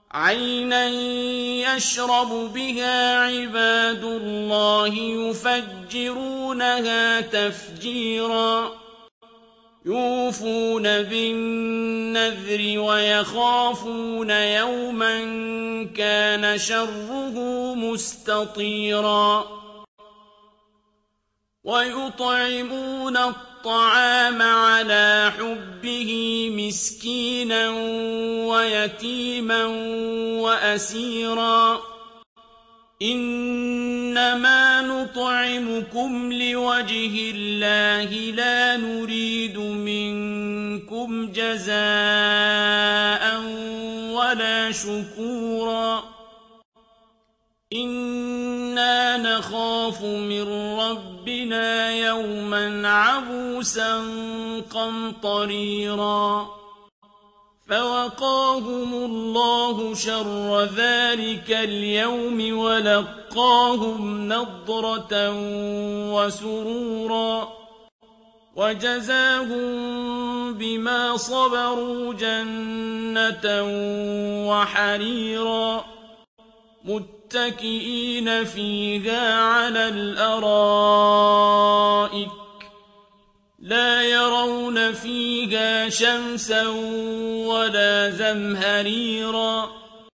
عَيْنًا يَشْرَبُ بِهَا عِبَادُ اللَّهِ يُفَجِّرُونَهَا تَفْجِيرًا يُوفُونَ بِالنَّذْرِ وَيَخَافُونَ يَوْمًا كَانَ شَرُّهُ مُسْتَطِيرًا وَيُطْعِمُونَ الطَّعَامَ عَلَىٰ حُبِّهِ مِسْكِينًا وَيَتِيمًا وَأَسِيرًا إِنَّمَا نُطْعِمُكُمْ لِوَجْهِ اللَّهِ لَا نُرِيدُ مِنكُمْ جَزَاءً وَلَا شُكُورًا إِنَّا نَخَافُ مِن رَّبِّنَا يَوْمًا عَبُوسًا قَمْطَرِيرًا فَوَقَاهُمُ اللَّهُ شَرَّ ذَٰلِكَ الْيَوْمِ وَلَقَّاهُمْ نَضْرَةً وَسُرُورًا وَجَزَاهُم بِمَا صَبَرُوا جَنَّةً وَحَرِيرًا مُتَّكِئِينَ فِيهَا عَلَى الْأَرَائِكِ لَا يَرَوْنَ فِيهَا شَمْسًا وَلَا زَمْهَرِيرًا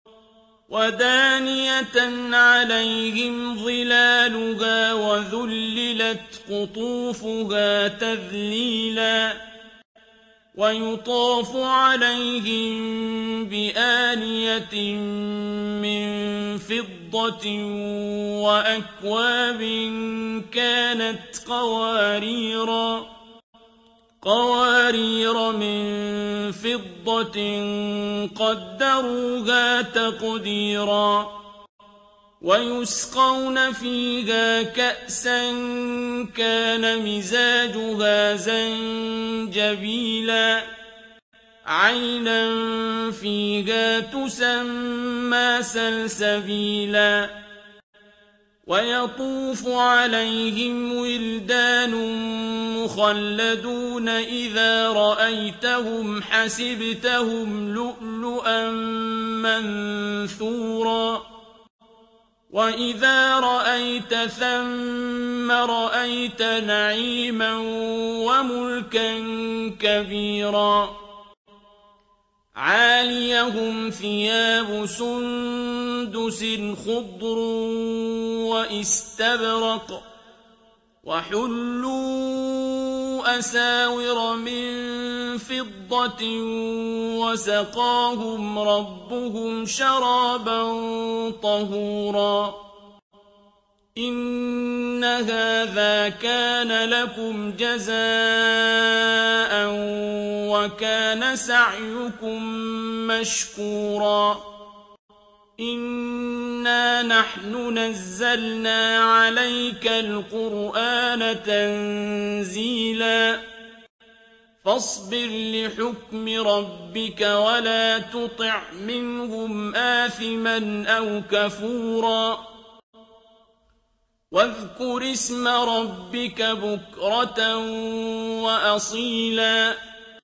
وَدَانِيَةً عَلَيْهِمْ ظِلَالُهَا وَذُلِّلَتْ قُطُوفُهَا تَذْلِيلًا وَيُطَافُ عَلَيْهِم بِآنِيَةٍ مِّن فِضَّةٍ وَأَكْوَابٍ كَانَتْ قَوَارِيرَ مِن فِضَّةٍ قَدَّرُوهَا تَقْدِيرًا وَيُسْقَوْنَ فِيهَا كَأْسًا كَانَ مِزَاجُهَا زَنجَبِيلًا عَيْنًا فِيهَا تُسَمَّىٰ سَلْسَبِيلًا وَيَطُوفُ عَلَيْهِمْ وِلْدَانٌ مُّخَلَّدُونَ إِذَا رَأَيْتَهُمْ حَسِبْتَهُمْ لُؤْلُؤًا مَّنثُورًا وَإِذَا رَأَيْتَ ثَمَّ رَأَيْتَ نَعِيمًا وَمُلْكًا كَبِيرًا عَالِيَهُمْ ثِيَابُ سُندُسٍ خُضْرٌ وَإِسْتَبْرَقٌ وَحُلُّوا أَسَاوِرَ مِن فِضَّةٍ وَسَقَاهُمْ رَبُّهُمْ شَرَابًا طَهُورًا إِنَّ هَٰذَا كَانَ لَكُمْ جَزَاءً وَكَانَ سَعْيُكُم مَّشْكُورًا إِنَّا نَحْنُ نَزَّلْنَا عَلَيْكَ الْقُرْآنَ تَنزِيلًا فَاصْبِرْ لِحُكْمِ رَبِّكَ وَلَا تُطِعْ مِنْهُمْ آثِمًا أَوْ كَفُورًا وَاذْكُرِ اسْمَ رَبِّكَ بُكْرَةً وَأَصِيلًا